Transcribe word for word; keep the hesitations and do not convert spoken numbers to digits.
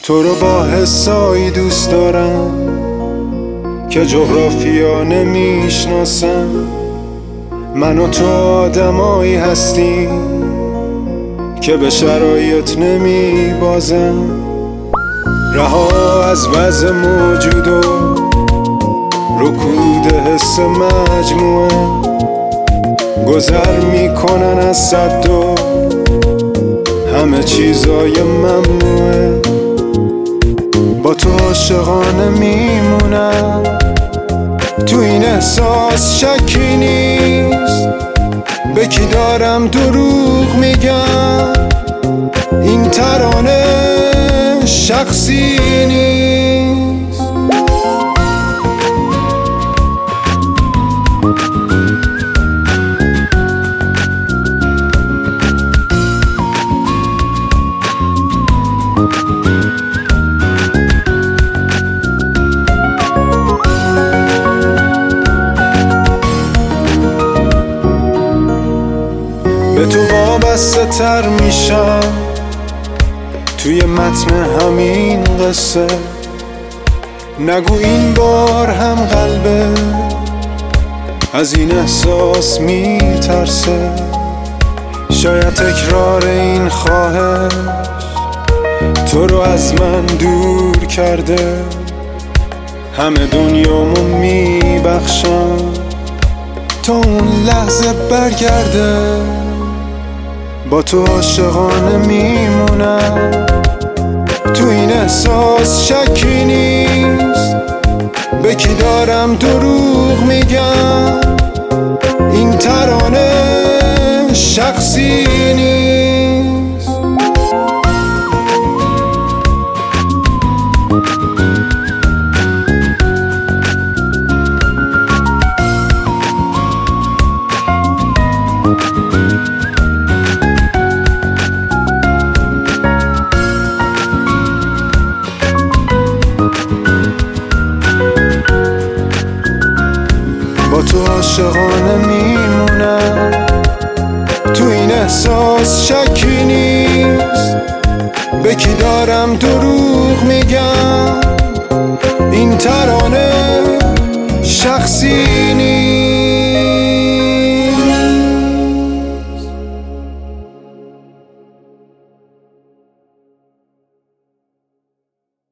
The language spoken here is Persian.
تو رو با حسایی دوست دارم که جغرافیا نمیشناسم. من و تو آدمایی هستیم که به شرایط نمیبازم. رها از وضع موجود و رکود حس مجموعه، گذر میکنن از صد و همه چیزای ممنوعه. با تو عاشقانه میمونم، تو این احساس شکی نیست. به کی دارم دروغ میگم، این ترانه شخصی نیست. به تو وابسته تر میشم توی متن همین قصه. نگو این بار هم قلبه از این احساس میترسه. شاید تکرار این خواهش تو رو از من دور کرده. همه دنیامو میبخشم تا اون لحظه برگرده. با تو عاشقانه میمونم، تو این احساس شکی نیست. به کی دارم دروغ میگم، این ترانه شخصی نیست. با تو عاشقانه میمونم، تو این احساس شکی نیست. به کی دارم دروغ میگم، این ترانه شخصی نیست.